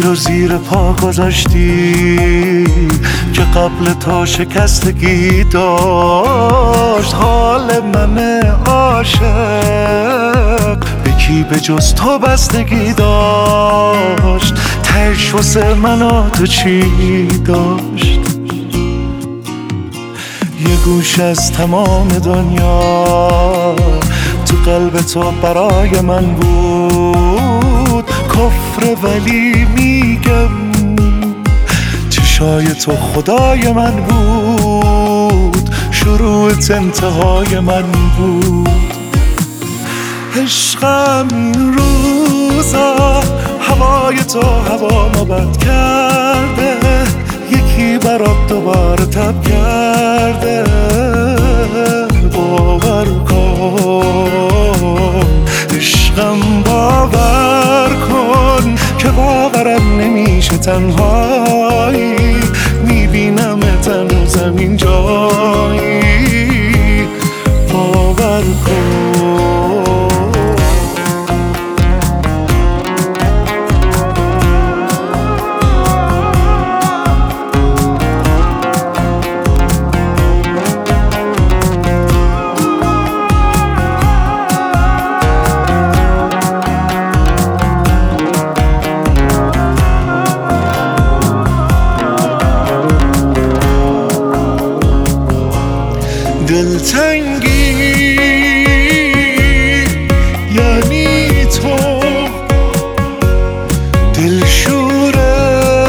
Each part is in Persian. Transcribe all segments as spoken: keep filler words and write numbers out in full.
و زیر پا گذاشتی که قبل تا شکستگی داشت حال من عاشق به کی به جز تو بستگی داشت. تهش واسه من و تو چی داشت؟ یه گوش از تمام دنیا تو قلب تو برای من بود کفر، ولی میگم چشای تو خدای من بود، شروعت انتهای من بود. عشقم این روزا هوای تو هوا ما بد کرده، یکی برات دوباره تب کرده. باور کن عشقم، باور کن که باورم نمیشه تنهایی میبینم تنوزم این جایی. باور کن دلتنگی یعنی تو، دلشوره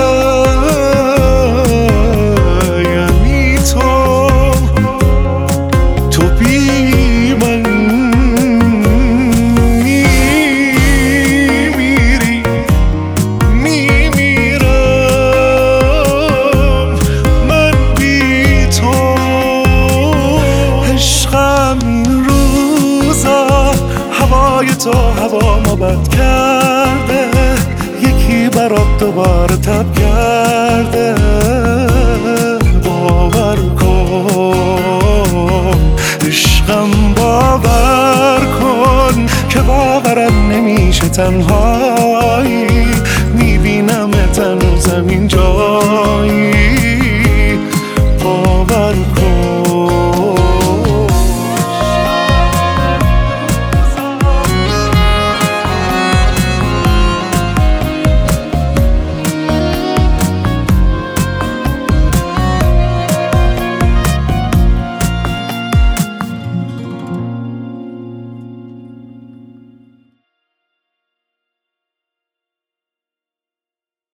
یعنی تو، تو بی من میمیری میمیرم من بی تو. این روزا هوای تو هوا ما بد کرده، یکی برات دوباره تب کرده. باور کن عشقم، باور کن که باورم نمیشه تنهایی میبینم تنوزم این جایی.